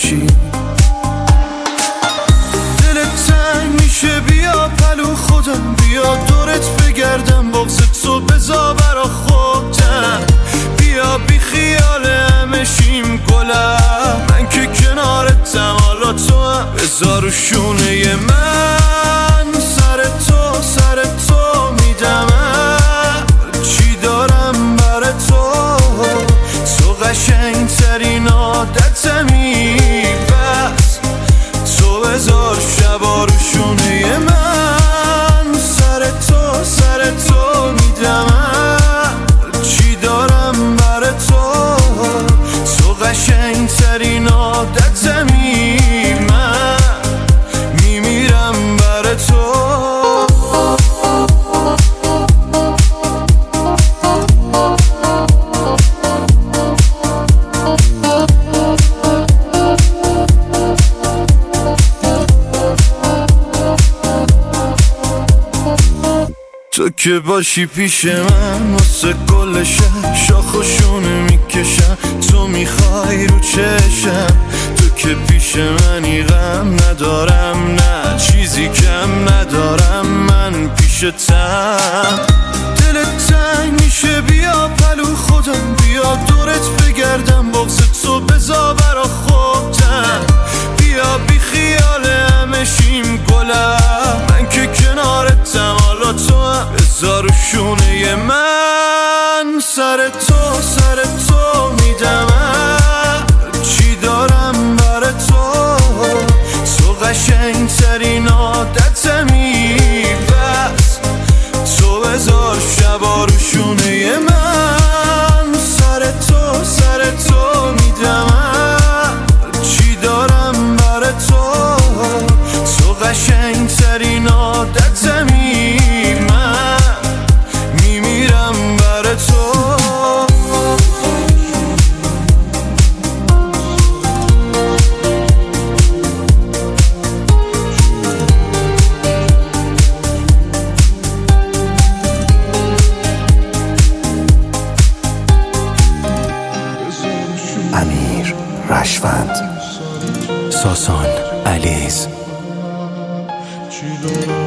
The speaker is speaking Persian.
باشی. دلت تنگ میشه بیا پلو خودم، بیا دورت بگردم، بغض تو بذار برا خودم، بیا بی خیال همه شیم گلم، من که کنارتم حالا تو هم بذار رو شونه من، سر تو میدم چی دارم برا تو قشنگ ترین عادتمی، بس تو بذار شبا رو شونه من، سر تو میدم چی دارم برا تو قشنگ ترین عادتمی، من میمیرم برا تو. تو که باشی پیش من واسه کل شب شاخ و شونه میکشم، تو میخوای رو چشم، تو که پیش منی غم ندارم، نه چیزی کم ندارم من پیشتم. دلت تنگ میشه بیا پلو خودم، بیا دورت بگردم، بغض تو بذار برا خودم، بیا بی خیال همه شیم گلم، من که کنارتم حالا تو هم بذار رو شونه من، سر تو میدم چی دارم برا تو قشنگ ترین عادتمی، بس تو بذار شبا رو شونه من، سر تو میدم چی دارم برا تو قشنگ ترین عادتمی، من میمیرم برا تو. امیر رشوند، ساسان علیز.